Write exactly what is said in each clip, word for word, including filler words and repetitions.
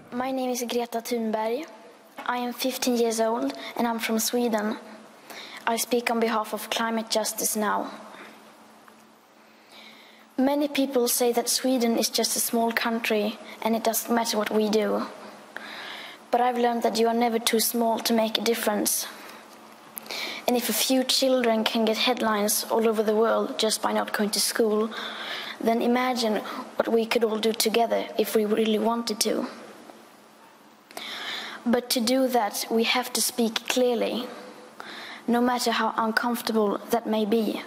My name is Greta Thunberg. I am fifteen years old and I'm from Sweden. I speak on behalf of Climate Justice Now. Many people say that Sweden is just a small country and it doesn't matter what we do. But I've learned that you are never too small to make a difference. And if a few children can get headlines all over the world just by not going to school, then imagine what we could all do together if we really wanted to. But to do that, we have to speak clearly, no matter how uncomfortable that may be.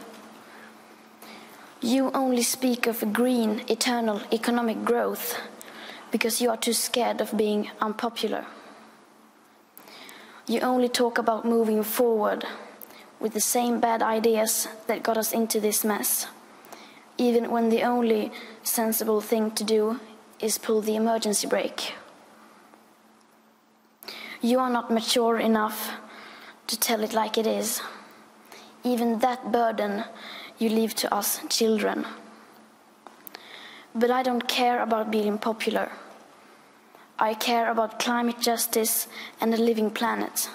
You only speak of green, eternal economic growth because you are too scared of being unpopular. You only talk about moving forward with the same bad ideas that got us into this mess, even when the only sensible thing to do is pull the emergency brake. You are not mature enough to tell it like it is. Even that burden you leave to us children. But I don't care about being popular. I care about climate justice and a living planet.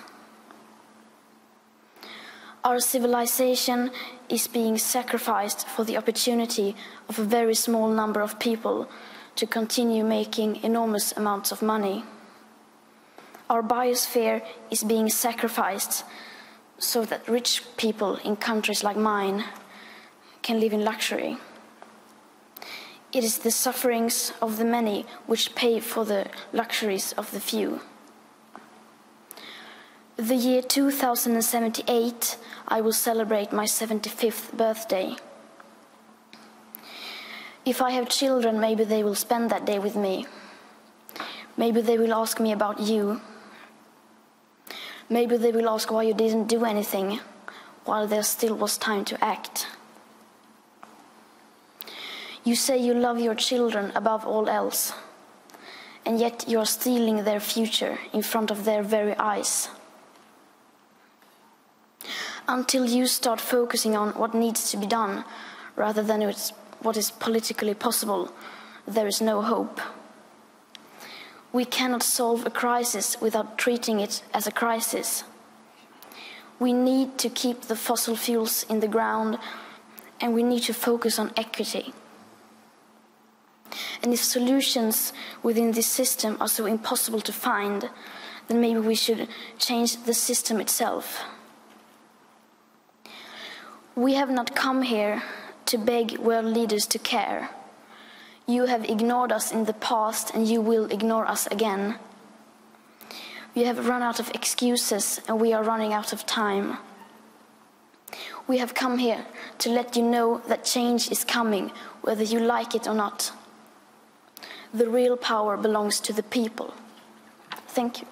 Our civilization is being sacrificed for the opportunity of a very small number of people to continue making enormous amounts of money. Our biosphere is being sacrificed so that rich people in countries like mine can live in luxury. It is the sufferings of the many which pay for the luxuries of the few. The year two thousand seventy-eight, I will celebrate my seventy-fifth birthday. If I have children, maybe they will spend that day with me. Maybe they will ask me about you. Maybe they will ask why you didn't do anything while there still was time to act. You say you love your children above all else, and yet you are stealing their future in front of their very eyes. Until you start focusing on what needs to be done rather than what is politically possible, there is no hope. We cannot solve a crisis without treating it as a crisis. We need to keep the fossil fuels in the ground, and we need to focus on equity. And if solutions within this system are so impossible to find, then maybe we should change the system itself. We have not come here to beg world leaders to care. You have ignored us in the past, and you will ignore us again. We have run out of excuses, and we are running out of time. We have come here to let you know that change is coming, whether you like it or not. The real power belongs to the people. Thank you.